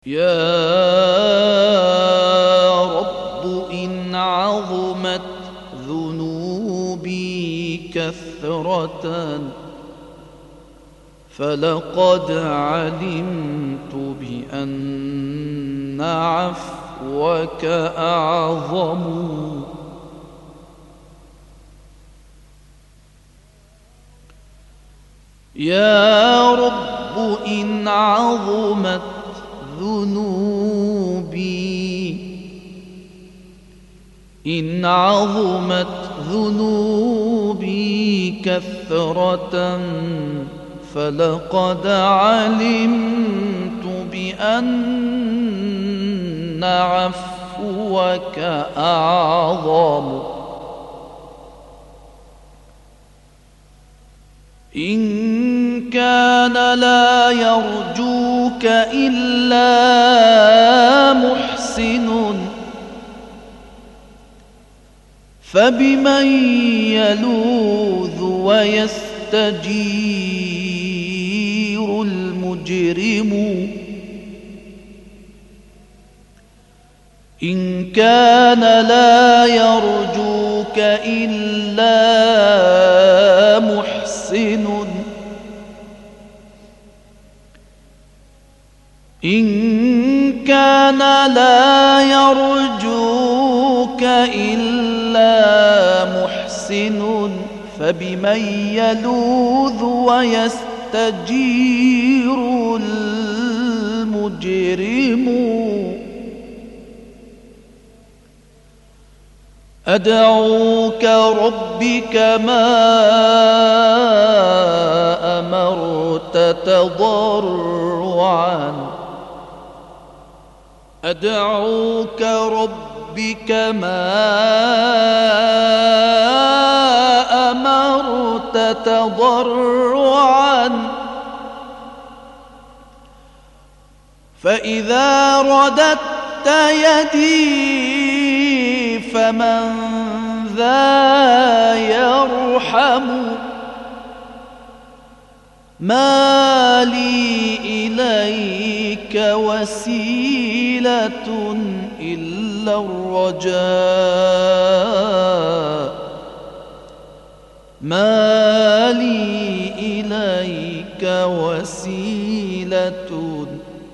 يا رب إن عظمت ذنوبي كثرة فلقد علمت بأن عفوك أعظم. يا رب إن عظمت ذنوبي كثرة فلقد علمت بأن عفوك أعظم. إن كان لا يرجوك إلا محسن فبمن يلوذ ويستجير المجرم. إن كان لا يرجوك إلا محسن إن كان لا يرجوك إلا محسن فبمن يلوذ ويستجير المجرم. أدعوك ربي كما أمرت تضرعا أدعوك ربي كما أمرت تضرعا فإذا رددت يدي فمن ذا يرحم. ما لي إليك وسيلة إلا الرجاء ما لي إليك وسيلة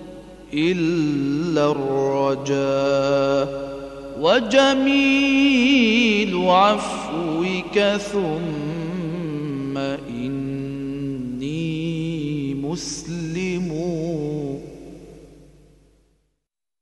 إلا الرجاء وجميل عفوك ثم إني مسلم.